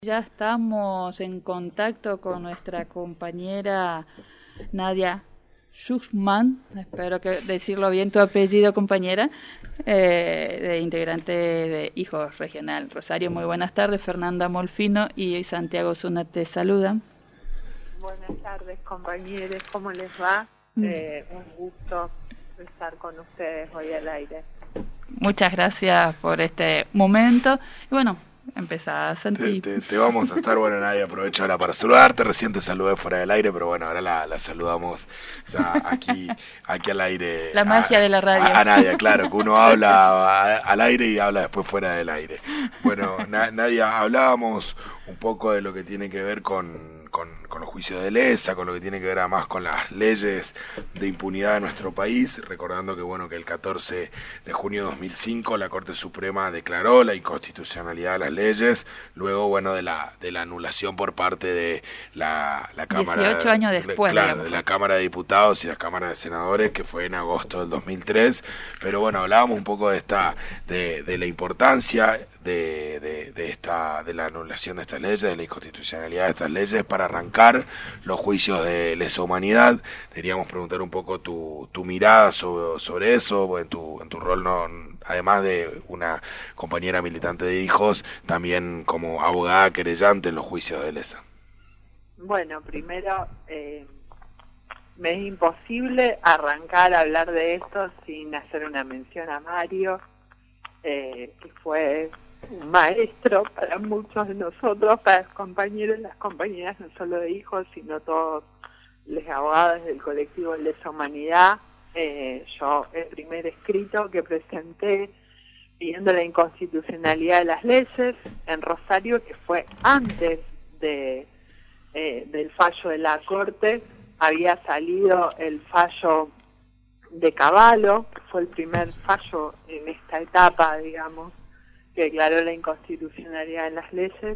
Ya estamos en contacto con nuestra compañera Nadia Schuchman, espero que decirlo bien tu apellido, compañera, de integrante de Hijos Regional Rosario. Muy buenas tardes, Fernanda Molfino y Santiago Zuna te saludan. Buenas tardes, compañeros, ¿cómo les va? Un gusto estar con ustedes hoy al aire. Muchas gracias por este momento. Y bueno, empezá, Santi. Te vamos a estar, bueno, Nadia, aprovecho ahora para saludarte. Recién te saludé fuera del aire, pero bueno, ahora la saludamos ya aquí al aire. La magia de la radio. A Nadia, claro, que uno habla al aire y habla después fuera del aire. Bueno, Nadia, hablábamos un poco de lo que tiene que ver con los juicios de lesa, con lo que tiene que ver además con las leyes de impunidad de nuestro país, recordando que bueno, que el 14 de junio de 2005 la Corte Suprema declaró la inconstitucionalidad de las leyes, luego bueno, de la anulación por parte de la Cámara 18 años después, de la Cámara de Diputados y la Cámara de Senadores, que fue en agosto del 2003, pero bueno, hablábamos un poco de la importancia de la anulación de estas leyes, de la inconstitucionalidad de estas leyes para arrancar los juicios de lesa humanidad. Queríamos preguntar un poco tu mirada sobre eso, en tu rol, no, además de una compañera militante de Hijos, también como abogada querellante en los juicios de lesa. Bueno, primero, me es imposible arrancar a hablar de esto sin hacer una mención a Mario, que fue un maestro para muchos de nosotros, para los compañeros y las compañeras, no solo de Hijos, sino todos los abogados del colectivo de lesa humanidad. Yo, el primer escrito que presenté pidiendo la inconstitucionalidad de las leyes en Rosario, que fue antes del fallo de la Corte, había salido el fallo de Cavallo, que fue el primer fallo en esta etapa, digamos, que declaró la inconstitucionalidad de las leyes,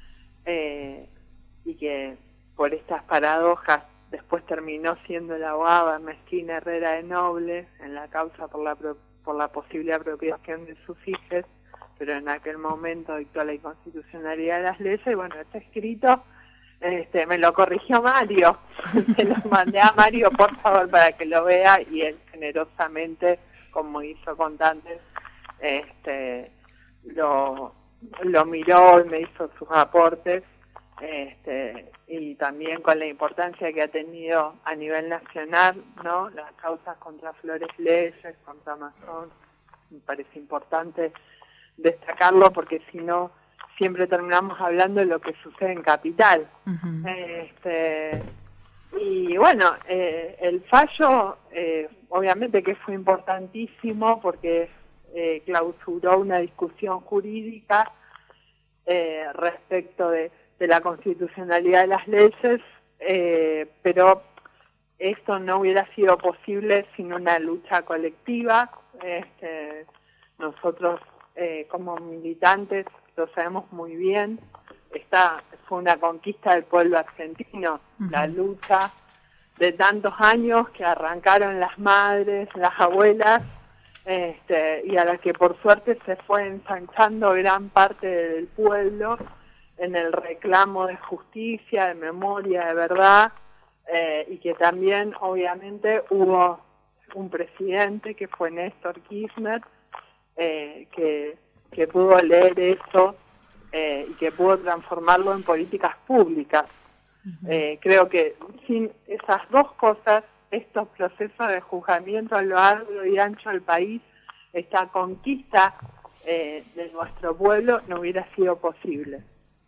y que por estas paradojas después terminó siendo la abogada Ernestina Herrera de Noble en la causa por la posible apropiación de sus hijos, pero en aquel momento dictó la inconstitucionalidad de las leyes. Y bueno, este escrito me lo corrigió Mario, se lo mandé a Mario, por favor, para que lo vea, y él generosamente, como hizo con tantos, lo miró y me hizo sus aportes, y también con la importancia que ha tenido a nivel nacional, ¿no? Las causas contra Flores Leyes, contra Amazon, me parece importante destacarlo, porque si no siempre terminamos hablando de lo que sucede en Capital. Uh-huh. Y bueno, el fallo obviamente que fue importantísimo porque clausuró una discusión jurídica respecto de la constitucionalidad de las leyes, pero esto no hubiera sido posible sin una lucha colectiva. Nosotros como militantes lo sabemos muy bien, esta fue una conquista del pueblo argentino, uh-huh. La lucha de tantos años que arrancaron las madres, las abuelas, y a la que por suerte se fue ensanchando gran parte del pueblo en el reclamo de justicia, de memoria, de verdad, y que también obviamente hubo un presidente que fue Néstor Kirchner, que pudo leer eso y que pudo transformarlo en políticas públicas. Uh-huh. Creo que sin esas dos cosas, estos procesos de juzgamiento a lo largo y ancho del país, esta conquista de nuestro pueblo no hubiera sido posible.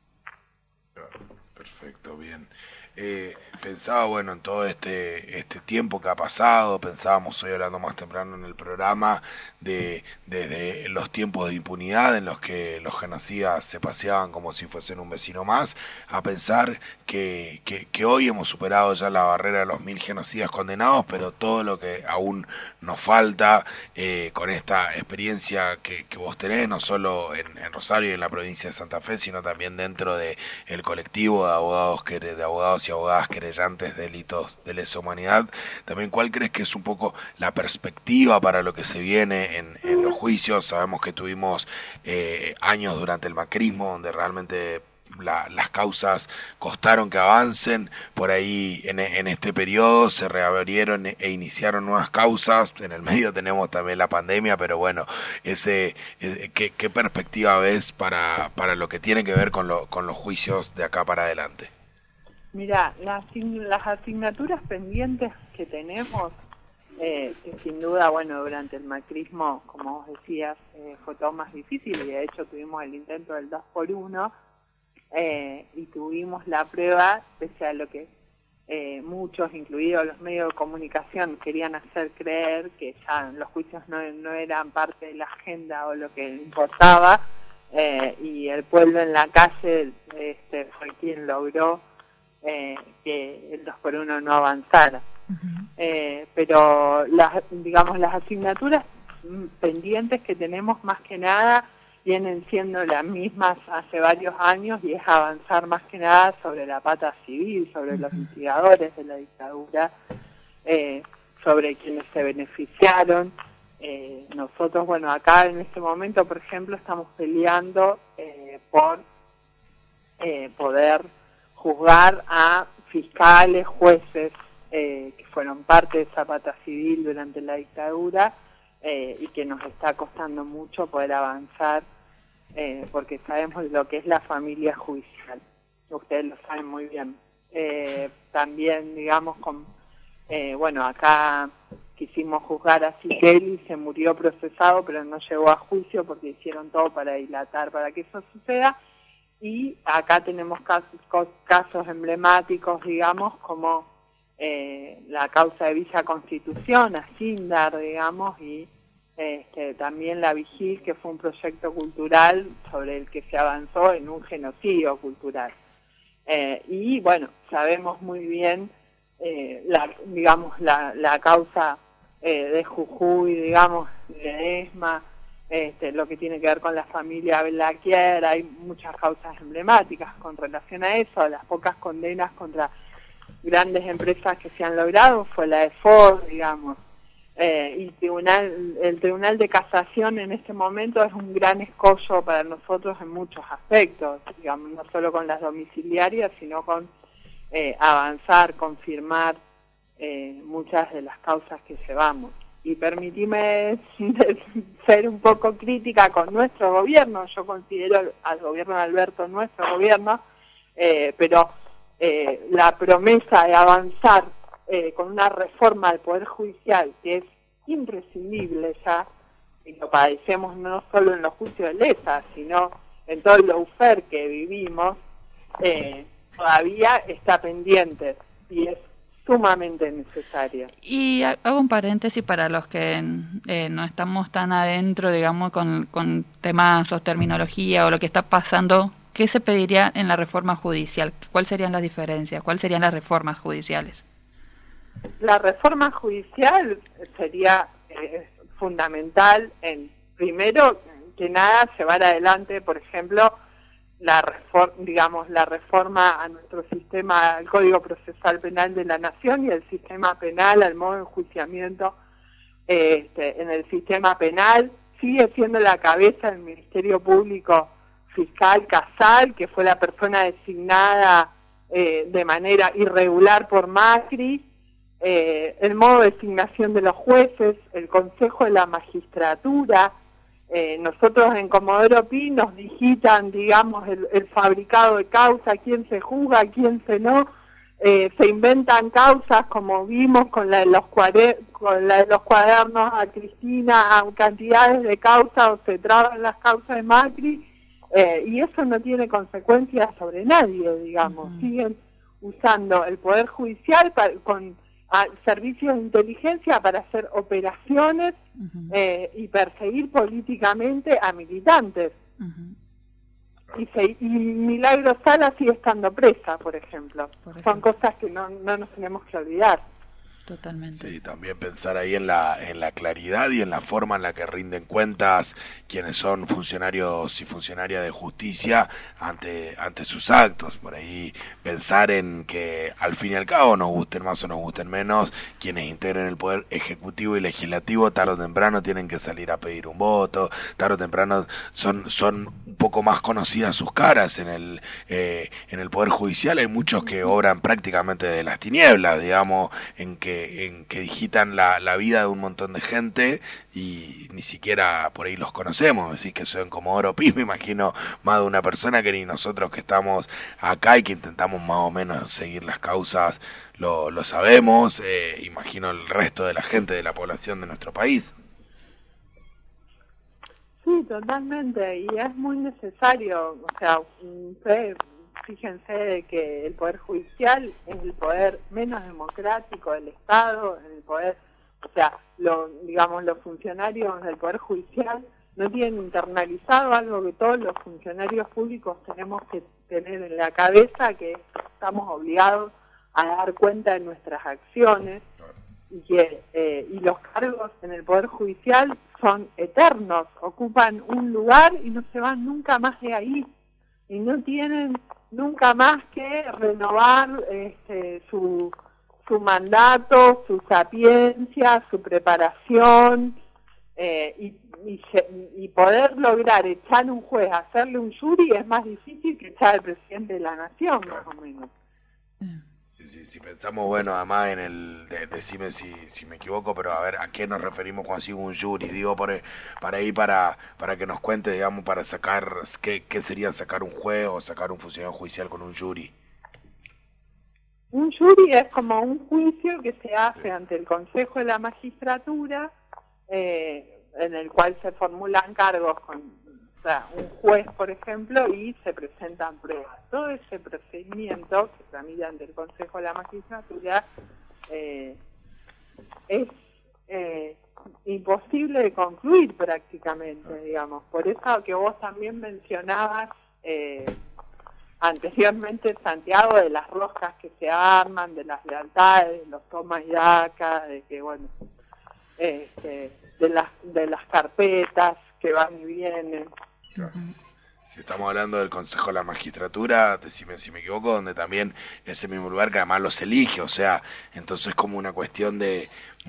Perfecto, bien. Pensaba, bueno, en todo este tiempo que ha pasado, pensábamos hoy hablando más temprano en el programa desde los tiempos de impunidad en los que los genocidas se paseaban como si fuesen un vecino más, a pensar que hoy hemos superado ya la barrera de los 1000 genocidas condenados, pero todo lo que aún nos falta con esta experiencia que vos tenés, no solo en Rosario y en la provincia de Santa Fe, sino también dentro de el colectivo de abogados y abogadas querellantes de delitos de lesa humanidad. También, ¿cuál crees que es un poco la perspectiva para lo que se viene en los juicios? Sabemos que tuvimos años durante el macrismo donde realmente las causas costaron que avancen, por ahí en este periodo se reabrieron e iniciaron nuevas causas, en el medio tenemos también la pandemia, pero bueno, ¿qué perspectiva ves para lo que tiene que ver con los juicios de acá para adelante? Mira, las asignaturas pendientes que tenemos, que sin duda, bueno, durante el macrismo, como vos decías, fue todo más difícil, y de hecho tuvimos el intento del 2x1, y tuvimos la prueba, pese a lo que muchos, incluidos los medios de comunicación, querían hacer creer que ya los juicios no eran parte de la agenda o lo que importaba, y el pueblo en la calle fue quien logró que el 2x1 no avanzara. Pero las asignaturas pendientes que tenemos, más que nada vienen siendo las mismas hace varios años, y es avanzar más que nada sobre la pata civil, sobre los instigadores de la dictadura, sobre quienes se beneficiaron. Nosotros, bueno, acá en este momento, por ejemplo, estamos peleando por poder juzgar a fiscales, jueces, que fueron parte de esa pata civil durante la dictadura, y que nos está costando mucho poder avanzar, porque sabemos lo que es la familia judicial. Ustedes lo saben muy bien. También, digamos, bueno, acá quisimos juzgar a Siqueli, se murió procesado, pero no llegó a juicio porque hicieron todo para dilatar para que eso suceda. Y acá tenemos casos emblemáticos, digamos, como la causa de Villa Constitución, a Sindar, digamos, y también la Vigil, que fue un proyecto cultural sobre el que se avanzó en un genocidio cultural. Y bueno, sabemos muy bien, la causa de Jujuy, digamos, de ESMA, lo que tiene que ver con la familia Belaquier. Hay muchas causas emblemáticas con relación a eso. Las pocas condenas contra grandes empresas que se han logrado fue la de Ford, digamos, y el Tribunal de Casación en este momento es un gran escollo para nosotros en muchos aspectos, digamos, no solo con las domiciliarias, sino con avanzar, confirmar muchas de las causas que llevamos. Y permitime ser un poco crítica con nuestro gobierno. Yo considero al gobierno de Alberto nuestro gobierno, pero la promesa de avanzar con una reforma del Poder Judicial, que es imprescindible ya, y lo padecemos no solo en los juicios de lesa, sino en todo el lawfare que vivimos, todavía está pendiente, y es sumamente necesaria. Y hago un paréntesis para los que no estamos tan adentro, digamos, con temas o terminología o lo que está pasando. ¿Qué se pediría en la reforma judicial? ¿Cuáles serían las diferencias? ¿Cuáles serían las reformas judiciales? La reforma judicial sería fundamental en, primero que nada, llevar adelante, por ejemplo, la reforma a nuestro sistema, al Código Procesal Penal de la Nación, y el sistema penal, al modo de enjuiciamiento en el sistema penal. Sigue siendo la cabeza del Ministerio Público fiscal Casal, que fue la persona designada de manera irregular por Macri, el modo de designación de los jueces, el Consejo de la Magistratura. Nosotros en Comodoro Pi nos digitan, digamos, el fabricado de causa, quién se juzga, quién se no. Se inventan causas, como vimos con la de los cuadernos a Cristina, a cantidades de causas, o se traban las causas de Macri, y eso no tiene consecuencias sobre nadie, digamos. Siguen usando el Poder Judicial con servicios de inteligencia para hacer operaciones y perseguir políticamente a militantes. Y Milagro Sala sigue estando presa, por ejemplo. Son cosas que no nos tenemos que olvidar. Totalmente. Sí, también pensar ahí en la claridad y en la forma en la que rinden cuentas quienes son funcionarios y funcionarias de justicia ante sus actos. Por ahí pensar en que al fin y al cabo, nos gusten más o nos gusten menos, quienes integren el poder ejecutivo y legislativo tarde o temprano tienen que salir a pedir un voto, tarde o temprano son un poco más conocidas sus caras en el poder judicial. Hay muchos que obran prácticamente de las tinieblas, digamos, en que digitan la vida de un montón de gente y ni siquiera por ahí los conocemos. Decís que son como oro pis, me imagino más de una persona que ni nosotros que estamos acá y que intentamos más o menos seguir las causas lo sabemos. Imagino el resto de la gente de la población de nuestro país. Sí, totalmente, y es muy necesario. O sea, ustedes fíjense de que el Poder Judicial es el poder menos democrático del Estado, el poder, o sea, los funcionarios del Poder Judicial no tienen internalizado algo que todos los funcionarios públicos tenemos que tener en la cabeza, que estamos obligados a dar cuenta de nuestras acciones, y los cargos en el Poder Judicial son eternos, ocupan un lugar y no se van nunca más de ahí, y no tienen nunca más que renovar su mandato, su sapiencia, su preparación, y poder lograr echar un juez, hacerle un jury, es más difícil que echar al presidente de la nación, más o menos. Si pensamos, bueno, además decime si me equivoco, pero a ver, ¿a qué nos referimos cuando sigo un jury? Digo, para que nos cuente, digamos, para sacar, ¿qué sería sacar un juez o sacar un funcionario judicial con un jury? Un jury es como un juicio que se hace ante el Consejo de la Magistratura, en el cual se formulan cargos con un juez, por ejemplo, y se presentan pruebas. Todo ese procedimiento que tramita ante el Consejo de la Magistratura es imposible de concluir prácticamente, digamos. Por eso que vos también mencionabas anteriormente, Santiago, de las roscas que se arman, de las lealtades, los tomas y daca, de que, bueno, de las carpetas que van y vienen. Claro. Si estamos hablando del Consejo de la Magistratura, decime si me equivoco, donde también ese mismo lugar que además los elige, o sea, entonces como una cuestión de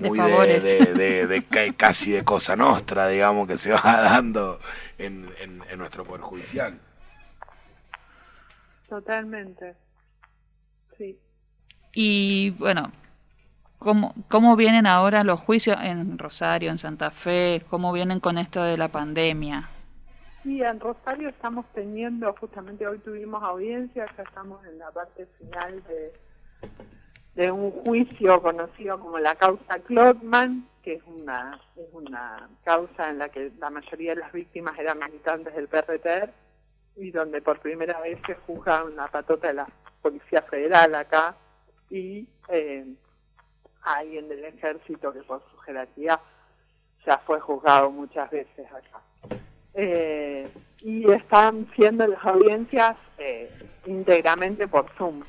casi de cosa nostra, digamos, que se va dando en nuestro Poder Judicial. Totalmente, sí. Y bueno, ¿cómo vienen ahora los juicios en Rosario, en Santa Fe? ¿Cómo vienen con esto de la pandemia? Sí, en Rosario estamos teniendo, justamente hoy tuvimos audiencia, ya estamos en la parte final de un juicio conocido como la causa Klotman, que es una causa en la que la mayoría de las víctimas eran militantes del PRT, y donde por primera vez se juzga una patota de la Policía Federal acá, y a alguien del Ejército que por su jerarquía ya fue juzgado muchas veces acá. Y están siendo las audiencias íntegramente por Zoom.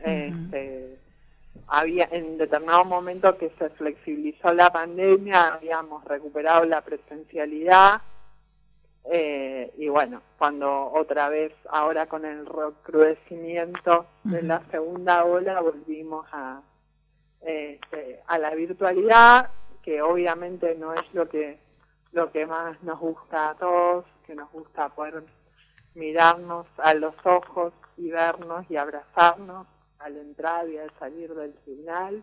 Había en determinado momento que se flexibilizó la pandemia, habíamos recuperado la presencialidad, y bueno, cuando otra vez, ahora con el recrudecimiento de la segunda ola, volvimos a la virtualidad, que obviamente no es lo que más nos gusta a todos, que nos gusta poder mirarnos a los ojos y vernos y abrazarnos al entrar y al salir del tribunal,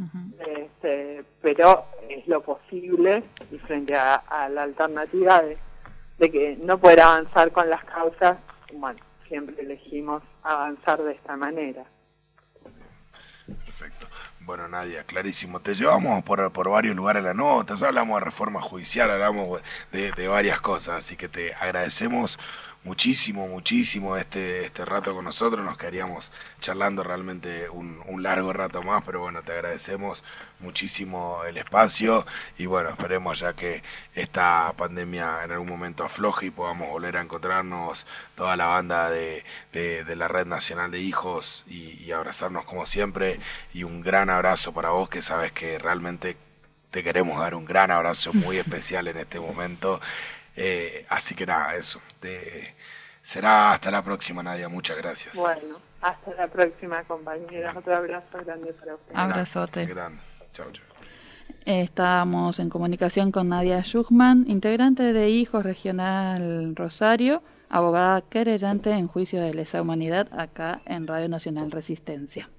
pero es lo posible, y frente a la alternativa de que no poder avanzar con las causas, bueno, siempre elegimos avanzar de esta manera. Perfecto. Bueno, Nadia, clarísimo. Te llevamos por varios lugares la nota, hablamos de reforma judicial, hablamos de varias cosas, así que te agradecemos muchísimo este rato con nosotros. Nos quedaríamos charlando realmente un largo rato más, pero bueno, te agradecemos muchísimo el espacio y bueno, esperemos ya que esta pandemia en algún momento afloje y podamos volver a encontrarnos toda la banda de la Red Nacional de Hijos y abrazarnos como siempre. Y un gran abrazo para vos, que sabes que realmente te queremos dar un gran abrazo muy especial en este momento. Así que nada, eso. Será hasta la próxima, Nadia. Muchas gracias. Bueno, hasta la próxima, compañeras. Otro abrazo grande para ustedes. Abrazote. Grande. Chao. Estamos en comunicación con Nadia Schuchman, integrante de Hijos Regional Rosario, abogada querellante en juicio de lesa humanidad acá en Radio Nacional Resistencia.